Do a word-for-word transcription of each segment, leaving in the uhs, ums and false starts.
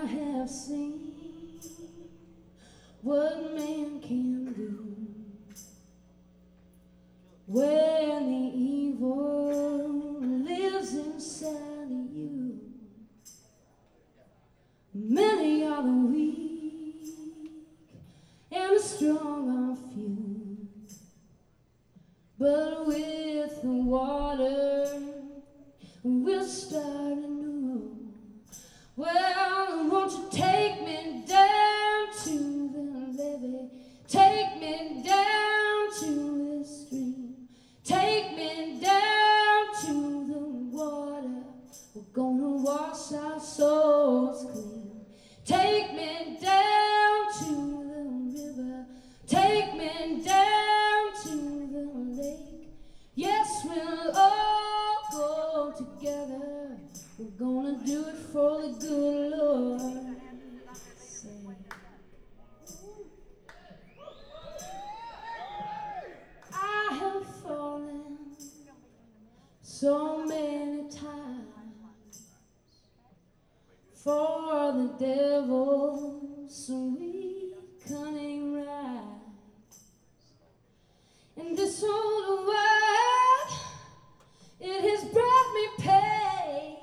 I have seen what man can do when the evil lives inside of you. Many are the weak and the strong are few, but with the water we'll start anew. Well, won't you take me down to the levee, take me down to the stream, take me down to the water. We're gonna wash our souls clean. Take me down to the river, take me down to the lake. Yes, we'll all go together. We're gonna do it for the good Lord. Say. I have fallen so many times for the devil's sweet cunning rise. In this old world, it has brought me pain,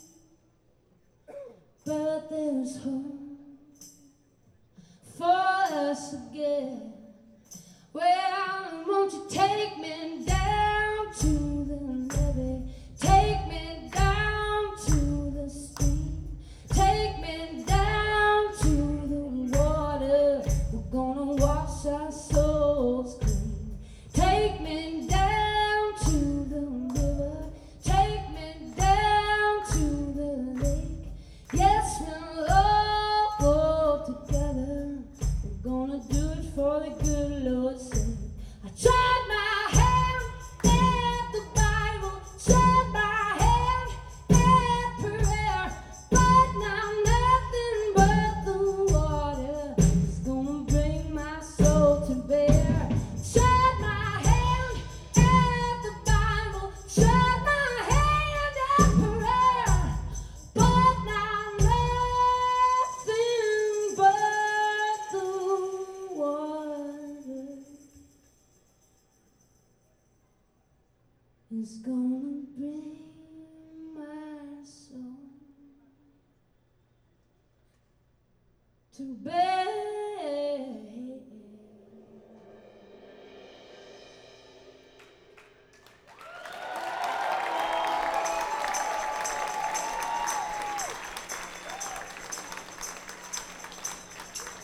but there's hope for us again. Well, won't you take me down to the levee, take me down to the stream, take me down to the water. We're gonna wash our souls clean. Take me down to the river, take me down to the lake. Yes, we'll all go together. We're gonna do it for the good Lord's sake. I tried my hand at the Bible, tried my hand at prayer, but now nothing but the water is gonna bring my soul to bear. Tried my hand at the Bible, tried my hand at prayer, but now nothing but the water is gonna bring my soul to bear.